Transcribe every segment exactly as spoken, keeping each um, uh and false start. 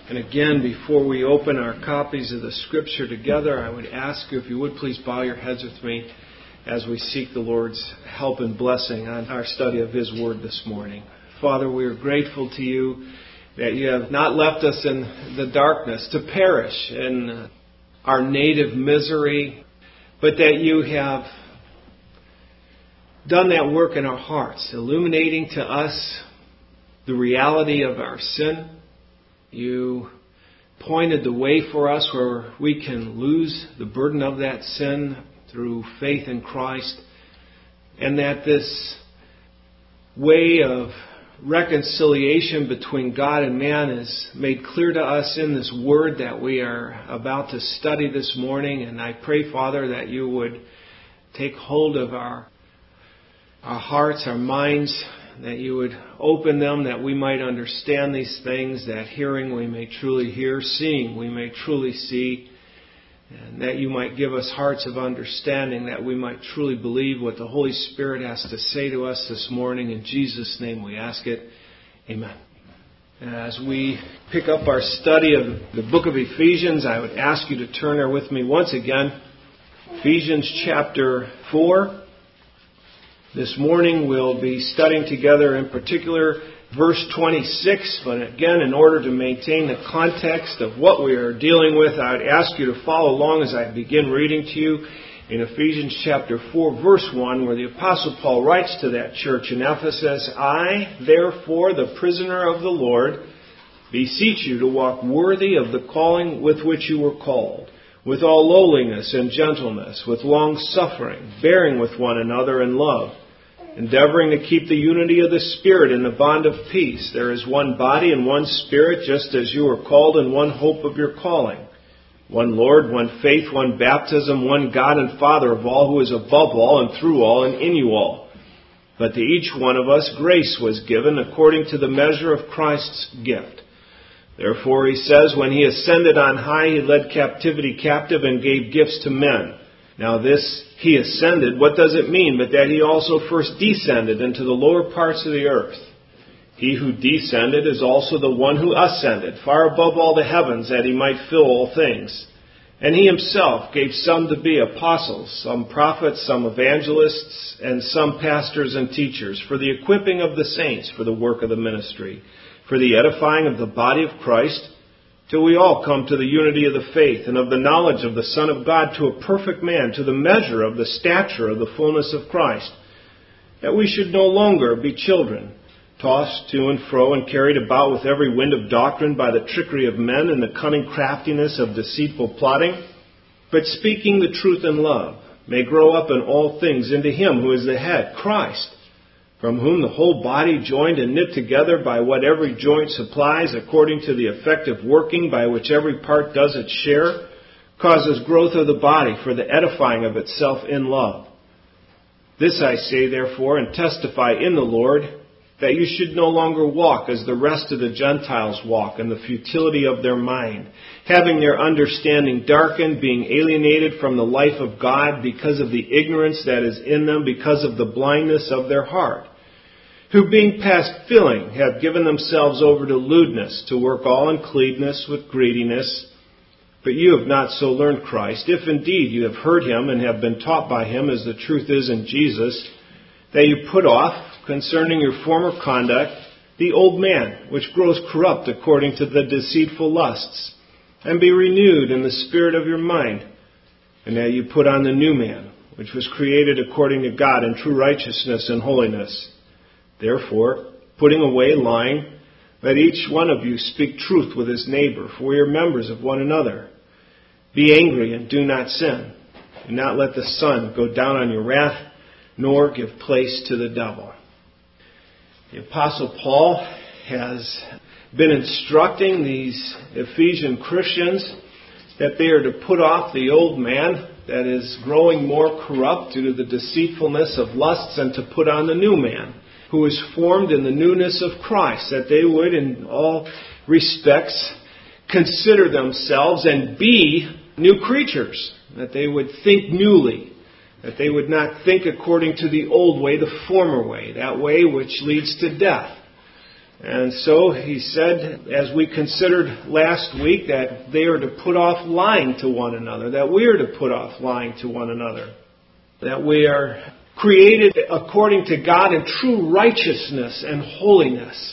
And again, before we open our copies of the Scripture together, I would ask you if you would please bow your heads with me as we seek the Lord's help and blessing on our study of His Word this morning. Father, we are grateful to you that you have not left us in the darkness to perish in our native misery, but that you have done that work in our hearts, illuminating to us the reality of our sin. You pointed the way for us where we can lose the burden of that sin through faith in Christ, and that this way of reconciliation between God and man is made clear to us in this word that we are about to study this morning. And I pray, Father, that you would take hold of our, our hearts, our minds, that you would open them, that we might understand these things, that hearing we may truly hear, seeing we may truly see, and that you might give us hearts of understanding, that we might truly believe what the Holy Spirit has to say to us this morning. In Jesus' name we ask it. Amen. As we pick up our study of the book of Ephesians, I would ask you to turn there with me once again. Ephesians chapter four. This morning we'll be studying together in particular verse twenty-six, but again, in order to maintain the context of what we are dealing with, I would ask you to follow along as I begin reading to you in Ephesians chapter four, verse one, where the Apostle Paul writes to that church in Ephesus, I, therefore, the prisoner of the Lord, beseech you to walk worthy of the calling with which you were called, with all lowliness and gentleness, with long suffering, bearing with one another in love, endeavoring to keep the unity of the Spirit in the bond of peace. There is one body and one Spirit, just as you were called in one hope of your calling. One Lord, one faith, one baptism, one God and Father of all, who is above all and through all and in you all. But to each one of us grace was given according to the measure of Christ's gift. Therefore, he says, when he ascended on high, he led captivity captive and gave gifts to men. Now this, he ascended, what does it mean? But that he also first descended into the lower parts of the earth. He who descended is also the one who ascended, far above all the heavens, that he might fill all things. And he himself gave some to be apostles, some prophets, some evangelists, and some pastors and teachers, for the equipping of the saints, for the work of the ministry, for the edifying of the body of Christ, till we all come to the unity of the faith and of the knowledge of the Son of God, to a perfect man, to the measure of the stature of the fullness of Christ, that we should no longer be children, tossed to and fro and carried about with every wind of doctrine by the trickery of men and the cunning craftiness of deceitful plotting, but speaking the truth in love, may grow up in all things into Him who is the head, Christ, from whom the whole body, joined and knit together by what every joint supplies, according to the effective working by which every part does its share, causes growth of the body for the edifying of itself in love. This I say, therefore, and testify in the Lord, that you should no longer walk as the rest of the Gentiles walk in the futility of their mind, having their understanding darkened, being alienated from the life of God because of the ignorance that is in them, because of the blindness of their heart, who being past feeling have given themselves over to lewdness, to work all uncleanness with greediness. But you have not so learned Christ, if indeed you have heard Him and have been taught by Him, as the truth is in Jesus, that you put off, concerning your former conduct, the old man, which grows corrupt according to the deceitful lusts, and be renewed in the spirit of your mind, and that you put on the new man, which was created according to God in true righteousness and holiness. Therefore, putting away lying, let each one of you speak truth with his neighbor, for we are members of one another. Be angry and do not sin. Do not let the sun go down on your wrath, nor give place to the devil. The Apostle Paul has been instructing these Ephesian Christians that they are to put off the old man that is growing more corrupt due to the deceitfulness of lusts, and to put on the new man, who is formed in the newness of Christ, that they would in all respects consider themselves and be new creatures, that they would think newly, that they would not think according to the old way, the former way, that way which leads to death. And so he said, as we considered last week, that they are to put off lying to one another, that we are to put off lying to one another, that we are created according to God in true righteousness and holiness.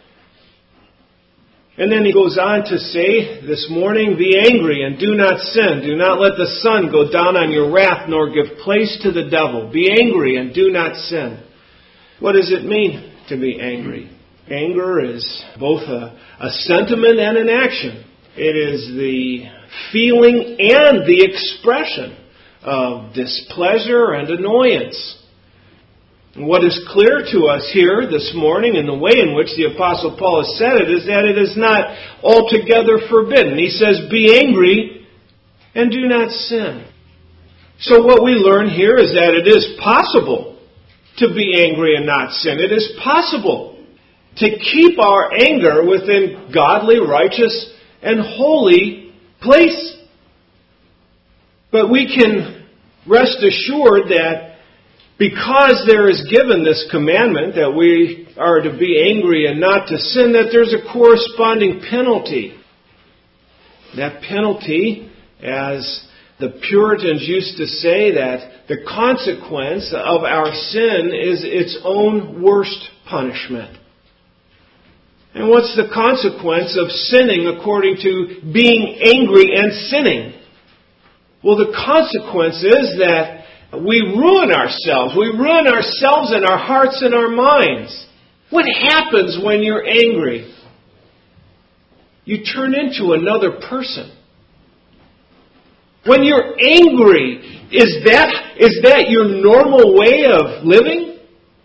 And then he goes on to say this morning, be angry and do not sin. Do not let the sun go down on your wrath, nor give place to the devil. Be angry and do not sin. What does it mean to be angry? Anger is both a, a sentiment and an action. It is the feeling and the expression of displeasure and annoyance. What is clear to us here this morning in the way in which the Apostle Paul has said it is that it is not altogether forbidden. He says, be angry and do not sin. So what we learn here is that it is possible to be angry and not sin. It is possible to keep our anger within godly, righteous, and holy place. But we can rest assured that because there is given this commandment that we are to be angry and not to sin, that there's a corresponding penalty. That penalty, as the Puritans used to say, that the consequence of our sin is its own worst punishment. And what's the consequence of sinning according to being angry and sinning? Well, the consequence is that we ruin ourselves. We ruin ourselves and our hearts and our minds. What happens when you're angry? You turn into another person. When you're angry, is that, is that your normal way of living?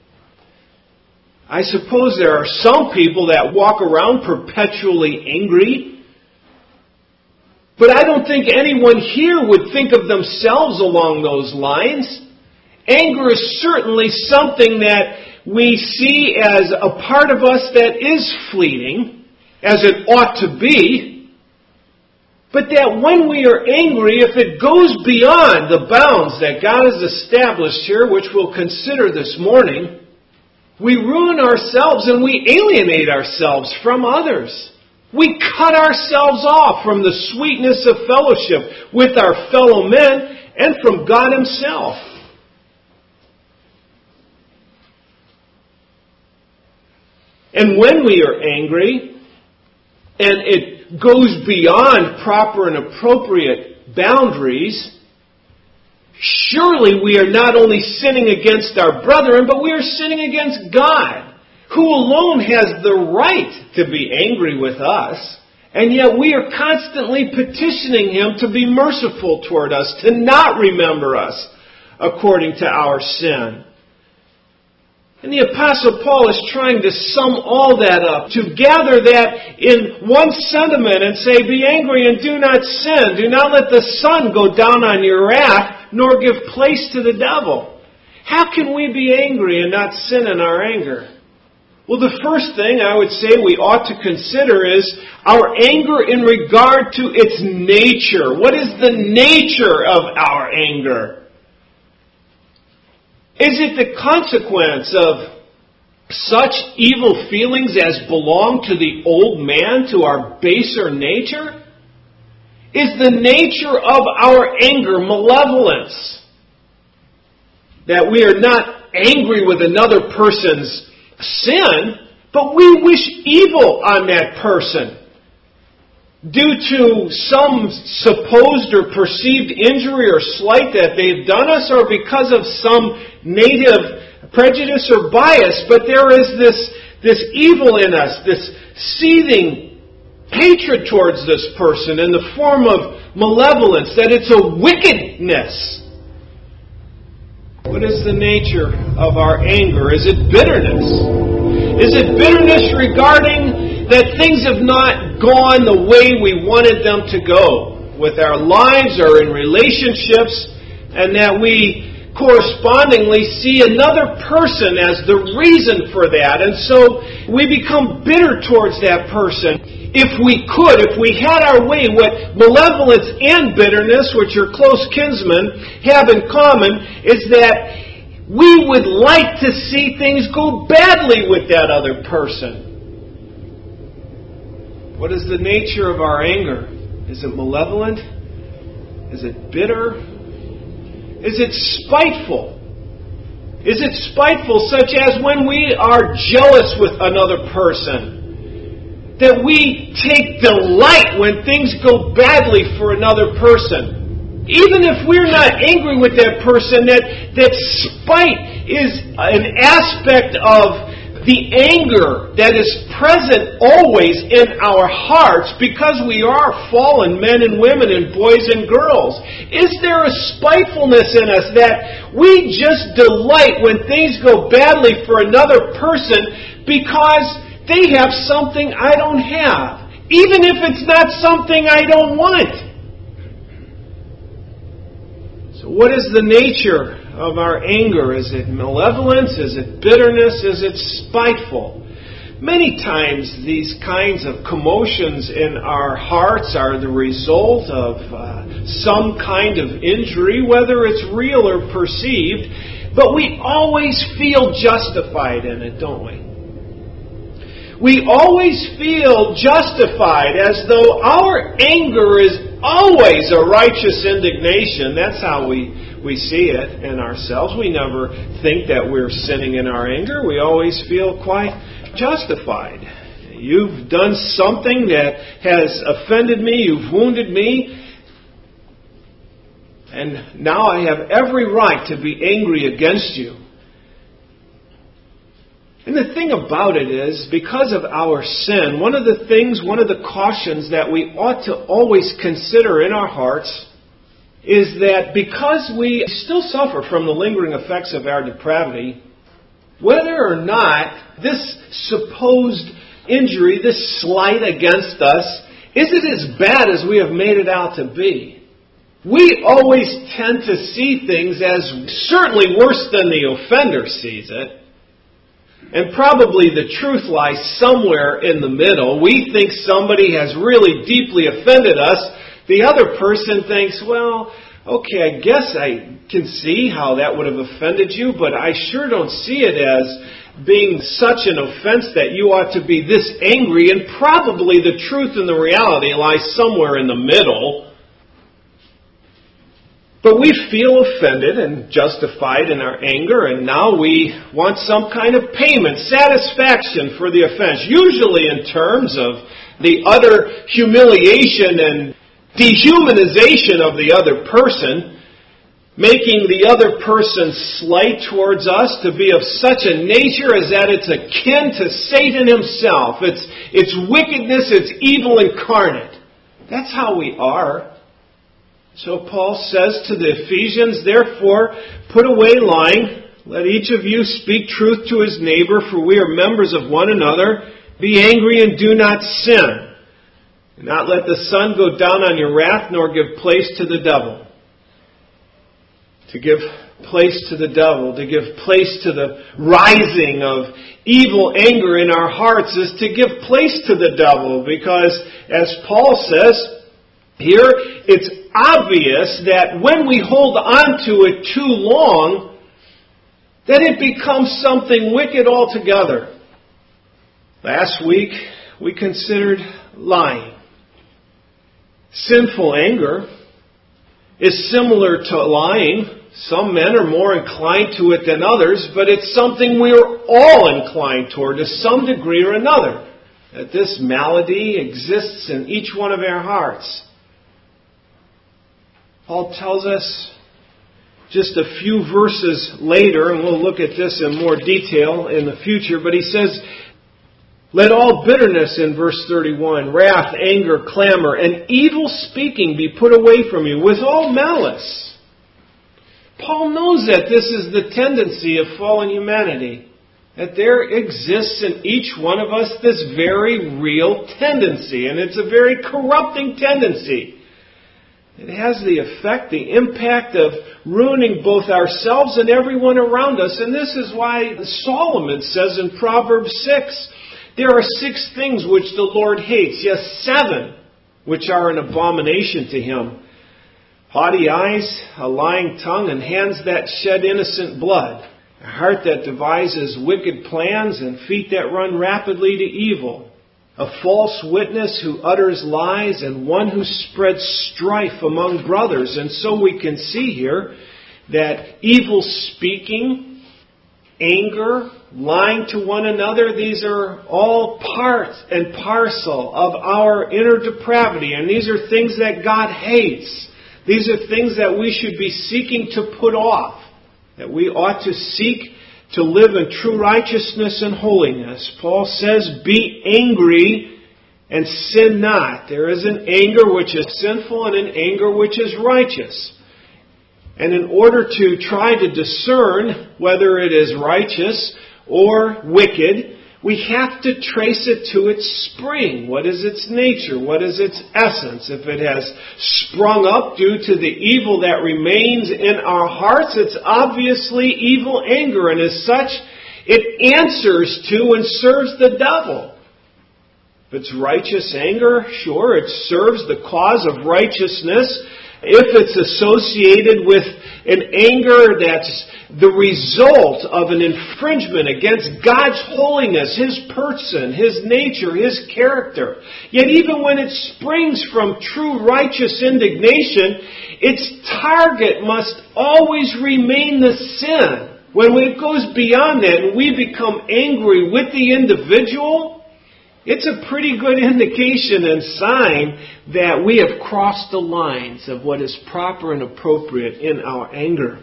I suppose there are some people that walk around perpetually angry. But I don't think anyone here would think of themselves along those lines. Anger is certainly something that we see as a part of us that is fleeting, as it ought to be. But that when we are angry, if it goes beyond the bounds that God has established here, which we'll consider this morning, we ruin ourselves and we alienate ourselves from others. We cut ourselves off from the sweetness of fellowship with our fellow men and from God Himself. And when we are angry, and it goes beyond proper and appropriate boundaries, surely we are not only sinning against our brethren, but we are sinning against God, who alone has the right to be angry with us, and yet we are constantly petitioning Him to be merciful toward us, to not remember us according to our sin. And the Apostle Paul is trying to sum all that up, to gather that in one sentiment and say, be angry and do not sin. Do not let the sun go down on your wrath, nor give place to the devil. How can we be angry and not sin in our anger? Well, the first thing I would say we ought to consider is our anger in regard to its nature. What is the nature of our anger? Is it the consequence of such evil feelings as belong to the old man, to our baser nature? Is the nature of our anger malevolence? That we are not angry with another person's sin, but we wish evil on that person due to some supposed or perceived injury or slight that they've done us, or because of some native prejudice or bias. But there is this, this evil in us, this seething hatred towards this person in the form of malevolence, that it's a wickedness. What is the nature of our anger? Is it bitterness? Is it bitterness regarding that things have not gone the way we wanted them to go with our lives or in relationships, and that we correspondingly see another person as the reason for that, and so we become bitter towards that person? If we could, if we had our way, what malevolence and bitterness, which are close kinsmen, have in common is that we would like to see things go badly with that other person. What is the nature of our anger? Is it malevolent? Is it bitter? Is it spiteful? Is it spiteful such as when we are jealous with another person? That we take delight when things go badly for another person? Even if we're not angry with that person, that, that spite is an aspect of the anger that is present always in our hearts because we are fallen men and women and boys and girls. Is there a spitefulness in us that we just delight when things go badly for another person because they have something I don't have, even if it's not something I don't want? So what is the nature of our anger? Is it malevolence? Is it bitterness? Is it spiteful? Many times these kinds of commotions in our hearts are the result of uh, some kind of injury, whether it's real or perceived, but we always feel justified in it, don't we? We always feel justified as though our anger is always a righteous indignation. That's how we We see it in ourselves. We never think that we're sinning in our anger. We always feel quite justified. You've done something that has offended me. You've wounded me. And now I have every right to be angry against you. And the thing about it is, because of our sin, one of the things, one of the cautions that we ought to always consider in our hearts is that because we still suffer from the lingering effects of our depravity, whether or not this supposed injury, this slight against us, is it as bad as we have made it out to be? We always tend to see things as certainly worse than the offender sees it. And probably the truth lies somewhere in the middle. We think somebody has really deeply offended us. The other person thinks, well, okay, I guess I can see how that would have offended you, but I sure don't see it as being such an offense that you ought to be this angry. And probably the truth and the reality lies somewhere in the middle. But we feel offended and justified in our anger, and now we want some kind of payment, satisfaction for the offense, usually in terms of the utter humiliation and dehumanization of the other person, making the other person's slight towards us to be of such a nature as that it's akin to Satan himself. It's, it's wickedness, it's evil incarnate. That's how we are. So Paul says to the Ephesians, therefore, put away lying. Let each of you speak truth to his neighbor, for we are members of one another. Be angry and do not sin. Do not let the sun go down on your wrath, nor give place to the devil. To give place to the devil, to give place to the rising of evil anger in our hearts is to give place to the devil. Because, as Paul says here, it's obvious that when we hold on to it too long, that it becomes something wicked altogether. Last week, we considered lying. Sinful anger is similar to lying. Some men are more inclined to it than others, but it's something we are all inclined toward to some degree or another. That this malady exists in each one of our hearts. Paul tells us just a few verses later, and we'll look at this in more detail in the future, but he says, let all bitterness, in verse thirty-one, wrath, anger, clamor, and evil speaking be put away from you with all malice. Paul knows that this is the tendency of fallen humanity, that there exists in each one of us this very real tendency, and it's a very corrupting tendency. It has the effect, the impact of ruining both ourselves and everyone around us. And this is why Solomon says in Proverbs six, there are six things which the Lord hates, yes, seven, which are an abomination to him. Haughty eyes, a lying tongue, and hands that shed innocent blood. A heart that devises wicked plans, and feet that run rapidly to evil. a false witness who utters lies, and one who spreads strife among brothers. And so we can see here that evil speaking, anger, lying to one another, these are all part and parcel of our inner depravity. And these are things that God hates. These are things that we should be seeking to put off. That we ought to seek to live in true righteousness and holiness. Paul says, be angry and sin not. There is an anger which is sinful and an anger which is righteous. And in order to try to discern whether it is righteous or wicked, we have to trace it to its spring. What is its nature? What is its essence? If it has sprung up due to the evil that remains in our hearts, it's obviously evil anger. And as such, it answers to and serves the devil. If it's righteous anger, sure, it serves the cause of righteousness. If it's associated with an anger that's the result of an infringement against God's holiness, His person, His nature, His character. Yet even when it springs from true righteous indignation, its target must always remain the sin. When it goes beyond that and we become angry with the individual, it's a pretty good indication and sign that we have crossed the lines of what is proper and appropriate in our anger.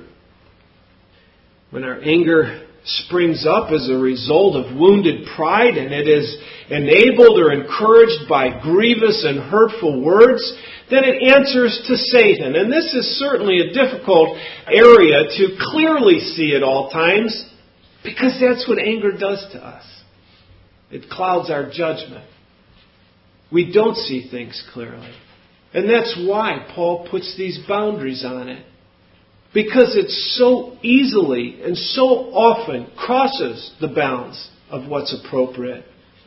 When our anger springs up as a result of wounded pride and it is enabled or encouraged by grievous and hurtful words, then it answers to Satan. And this is certainly a difficult area to clearly see at all times, because that's what anger does to us. It clouds our judgment. We don't see things clearly. And that's why Paul puts these boundaries on it. Because it so easily and so often crosses the bounds of what's appropriate.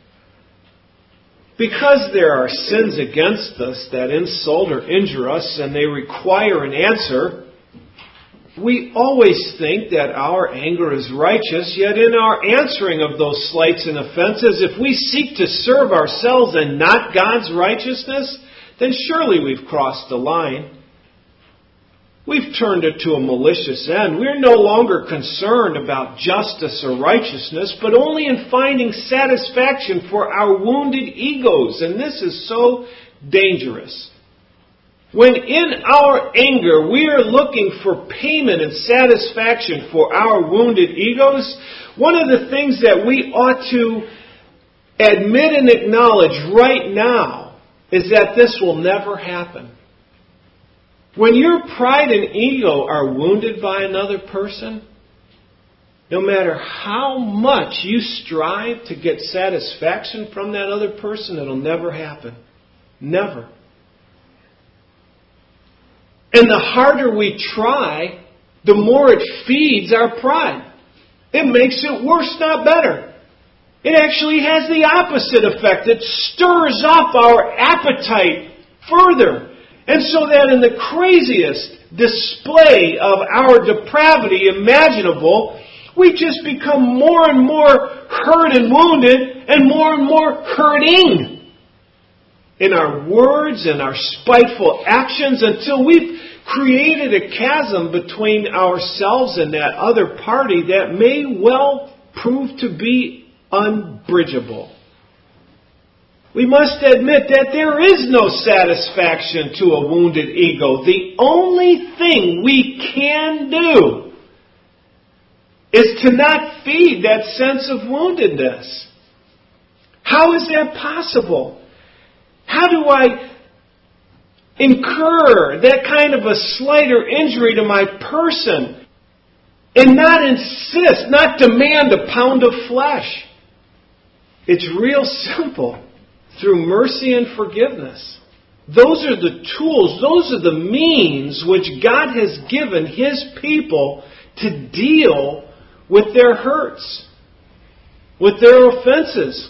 Because there are sins against us that insult or injure us and they require an answer, we always think that our anger is righteous, yet in our answering of those slights and offenses, if we seek to serve ourselves and not God's righteousness, then surely we've crossed the line. We've turned it to a malicious end. We're no longer concerned about justice or righteousness, but only in finding satisfaction for our wounded egos. And this is so dangerous. When in our anger we are looking for payment and satisfaction for our wounded egos, one of the things that we ought to admit and acknowledge right now is that this will never happen. When your pride and ego are wounded by another person, no matter how much you strive to get satisfaction from that other person, it'll never happen. Never. And the harder we try, the more it feeds our pride. It makes it worse, not better. It actually has the opposite effect. It stirs up our appetite further. And so that in the craziest display of our depravity imaginable, we just become more and more hurt and wounded and more and more hurting in our words and our spiteful actions until we've created a chasm between ourselves and that other party that may well prove to be unbridgeable. We must admit that there is no satisfaction to a wounded ego. The only thing we can do is to not feed that sense of woundedness. How is that possible? How do I incur that kind of a slight or injury to my person and not insist, not demand a pound of flesh? It's real simple. Through mercy and forgiveness. Those are the tools, those are the means which God has given His people to deal with their hurts, with their offenses.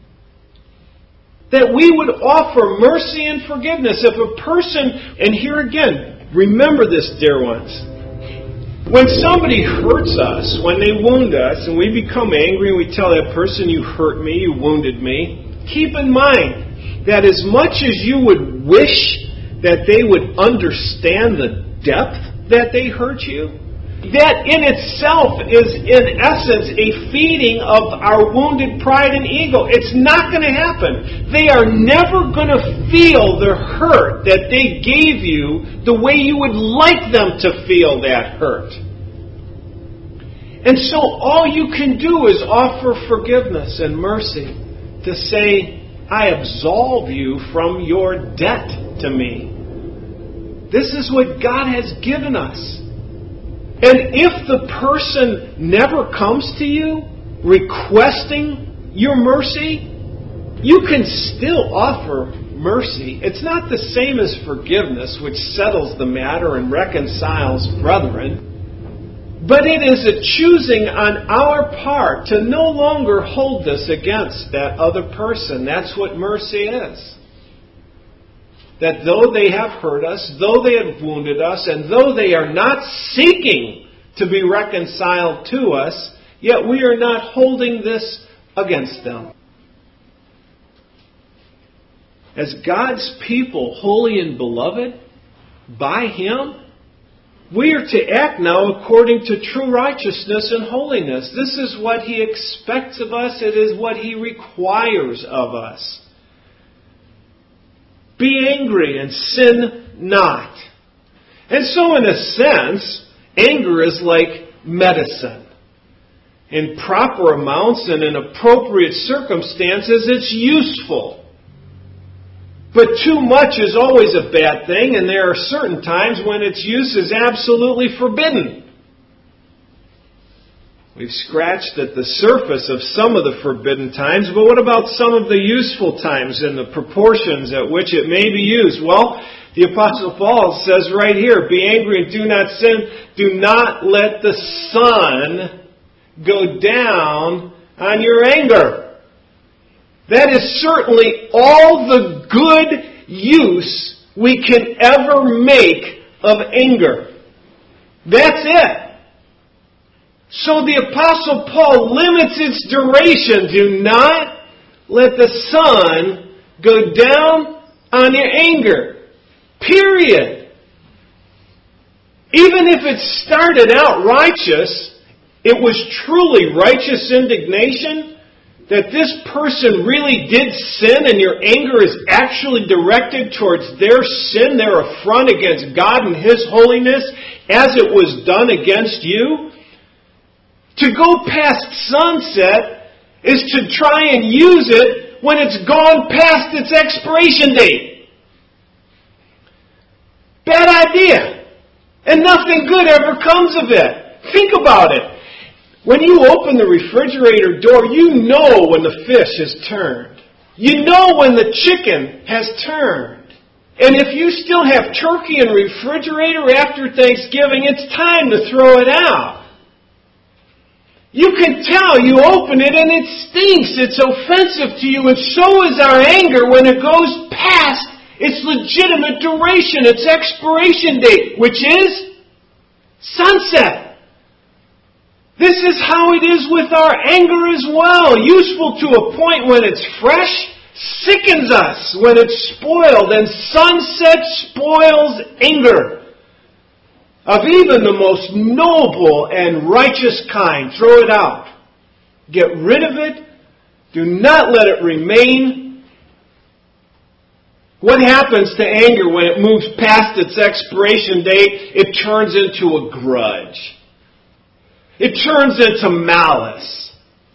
That we would offer mercy and forgiveness. If a person, and here again, remember this, dear ones. When somebody hurts us, when they wound us, and we become angry and we tell that person, you hurt me, you wounded me, keep in mind that as much as you would wish that they would understand the depth that they hurt you, that in itself is in essence a feeding of our wounded pride and ego. It's not going to happen. They are never going to feel the hurt that they gave you the way you would like them to feel that hurt. And so all you can do is offer forgiveness and mercy to say, I absolve you from your debt to me. This is what God has given us. And if the person never comes to you requesting your mercy, you can still offer mercy. It's not the same as forgiveness, which settles the matter and reconciles brethren. But it is a choosing on our part to no longer hold this against that other person. That's what mercy is. That though they have hurt us, though they have wounded us, and though they are not seeking to be reconciled to us, yet we are not holding this against them. As God's people, holy and beloved, by Him, we are to act now according to true righteousness and holiness. This is what He expects of us. It is what He requires of us. Be angry and sin not. And so in a sense, anger is like medicine. In proper amounts and in appropriate circumstances, it's useful. But too much is always a bad thing, and there are certain times when its use is absolutely forbidden. We've scratched at the surface of some of the forbidden times, but what about some of the useful times and the proportions at which it may be used? Well, the Apostle Paul says right here, be angry and do not sin. Do not let the sun go down on your anger. That is certainly all the good use we can ever make of anger. That's it. So the Apostle Paul limits its duration. Do not let the sun go down on your anger. Period. Even if it started out righteous, it was truly righteous indignation, that this person really did sin and your anger is actually directed towards their sin, their affront against God and His holiness, as it was done against you. To go past sunset is to try and use it when it's gone past its expiration date. Bad idea. And nothing good ever comes of it. Think about it. When you open the refrigerator door, you know when the fish has turned. You know when the chicken has turned. And if you still have turkey in the refrigerator after Thanksgiving, it's time to throw it out. You can tell, you open it and it stinks. It's offensive to you. And so is our anger when it goes past its legitimate duration, its expiration date, which is sunset. This is how it is with our anger as well. Useful to a point when it's fresh, sickens us when it's spoiled, and sunset spoils anger. Of even the most noble and righteous kind, throw it out. Get rid of it. Do not let it remain. What happens to anger when it moves past its expiration date? It turns into a grudge. It turns into malice.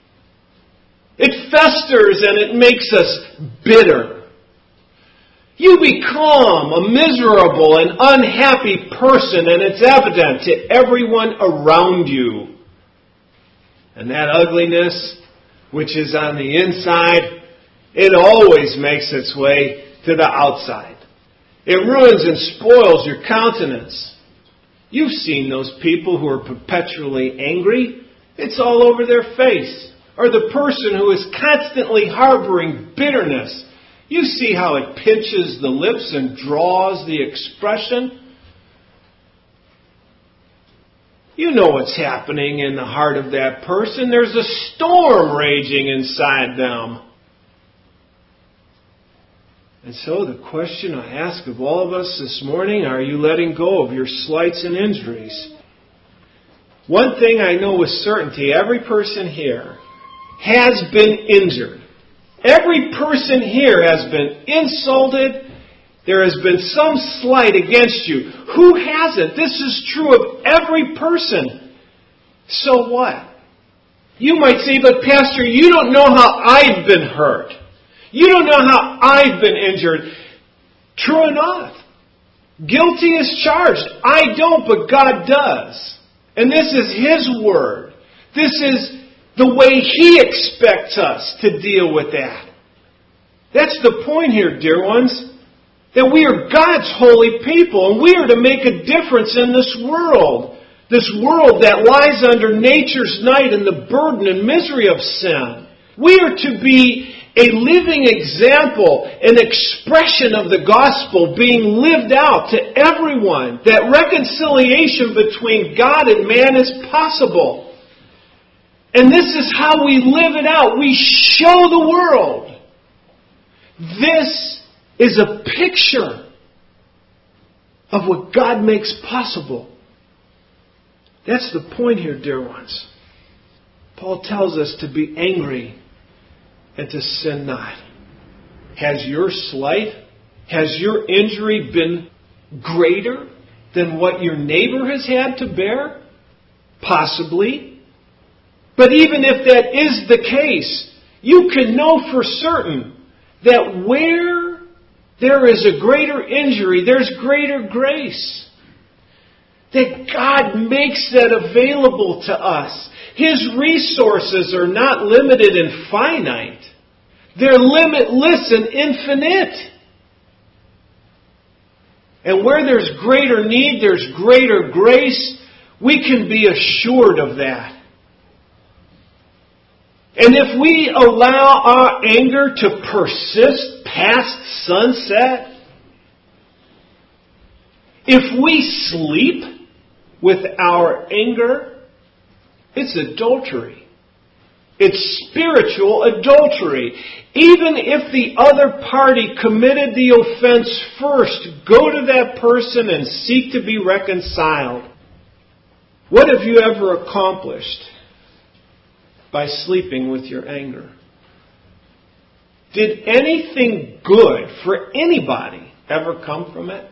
It festers and it makes us bitter. You become a miserable and unhappy person, and it's evident to everyone around you. And that ugliness, which is on the inside, it always makes its way to the outside. It ruins and spoils your countenance. You've seen those people who are perpetually angry. It's all over their face. Or the person who is constantly harboring bitterness. You see how it pinches the lips and draws the expression. You know what's happening in the heart of that person. There's a storm raging inside them. And so the question I ask of all of us this morning, are you letting go of your slights and injuries? One thing I know with certainty, every person here has been injured. Every person here has been insulted. There has been some slight against you. Who hasn't? This is true of every person. So what? You might say, but Pastor, you don't know how I've been hurt. You don't know how I've been injured. True enough. Guilty is charged. I don't, but God does. And this is His word. This is the way He expects us to deal with that. That's the point here, dear ones. That we are God's holy people, and we are to make a difference in this world. This world that lies under nature's night and the burden and misery of sin. We are to be a living example, an expression of the gospel being lived out to everyone. That reconciliation between God and man is possible. And this is how we live it out. We show the world. This is a picture of what God makes possible. That's the point here, dear ones. Paul tells us to be angry and to sin not. Has your slight, has your injury been greater than what your neighbor has had to bear? Possibly. But even if that is the case, you can know for certain that where there is a greater injury, there's greater grace. That God makes that available to us. His resources are not limited and finite. They're limitless and infinite. And where there's greater need, there's greater grace. We can be assured of that. And if we allow our anger to persist past sunset, if we sleep with our anger, it's adultery. It's spiritual adultery. Even if the other party committed the offense first, go to that person and seek to be reconciled. What have you ever accomplished by sleeping with your anger? Did anything good for anybody ever come from it?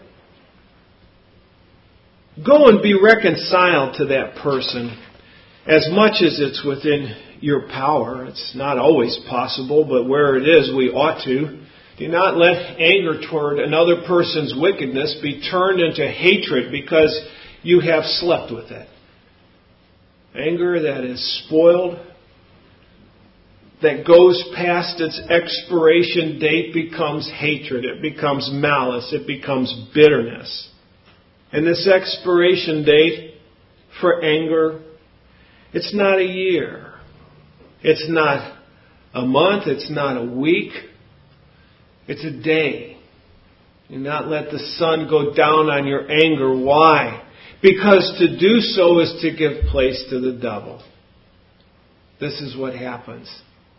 Go and be reconciled to that person as much as it's within your power. It's not always possible, but where it is, we ought to. Do not let anger toward another person's wickedness be turned into hatred because you have slept with it. Anger that is spoiled, that goes past its expiration date, becomes hatred. It becomes malice. It becomes bitterness. And this expiration date for anger, it's not a year. It's not a month. It's not a week. It's a day. Do not let the sun go down on your anger. Why? Because to do so is to give place to the devil. This is what happens.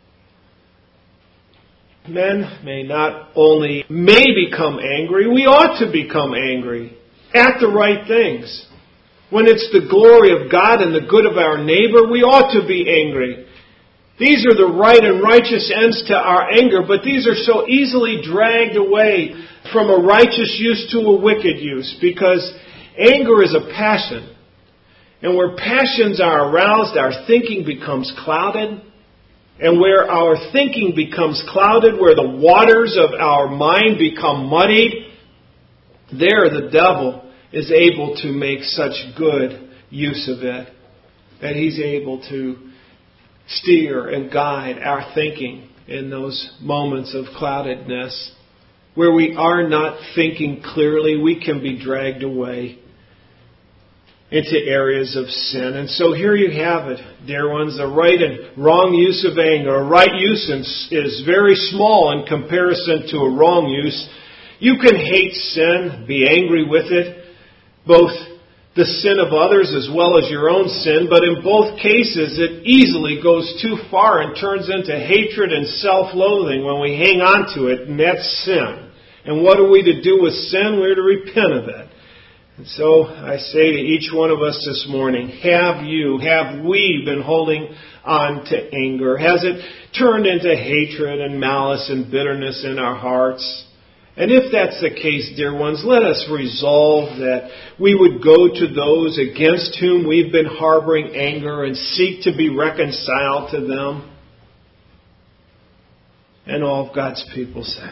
Men may not only may become angry, we ought to become angry at the right things. When it's the glory of God and the good of our neighbor, we ought to be angry. These are the right and righteous ends to our anger, but these are so easily dragged away from a righteous use to a wicked use, because anger is a passion. And where passions are aroused, our thinking becomes clouded. And where our thinking becomes clouded, where the waters of our mind become muddied, there the devil is able to make such good use of it that he's able to steer and guide our thinking in those moments of cloudedness. Where we are not thinking clearly, we can be dragged away into areas of sin. And so here you have it, dear ones. The right and wrong use of anger. A right use is very small in comparison to a wrong use. You can hate sin, be angry with it, both the sin of others as well as your own sin, but in both cases it easily goes too far and turns into hatred and self-loathing when we hang on to it, and that's sin. And what are we to do with sin? We're to repent of it. And so I say to each one of us this morning, have you, have we been holding on to anger? Has it turned into hatred and malice and bitterness in our hearts? And if that's the case, dear ones, let us resolve that we would go to those against whom we've been harboring anger and seek to be reconciled to them. And all of God's people said,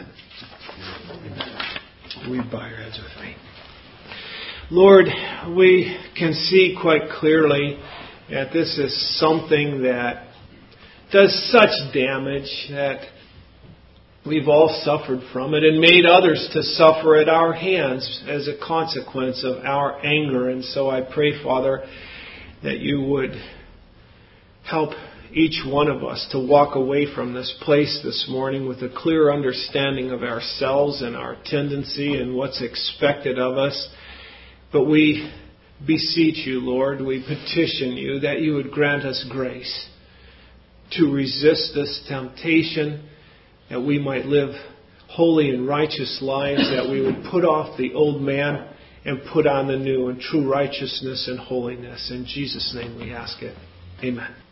we bow our heads with me. Lord, we can see quite clearly that this is something that does such damage that we've all suffered from it and made others to suffer at our hands as a consequence of our anger. And so I pray, Father, that you would help each one of us to walk away from this place this morning with a clear understanding of ourselves and our tendency and what's expected of us. But we beseech you, Lord, we petition you that you would grant us grace to resist this temptation, that we might live holy and righteous lives, that we would put off the old man and put on the new in true righteousness and holiness. In Jesus' name we ask it. Amen.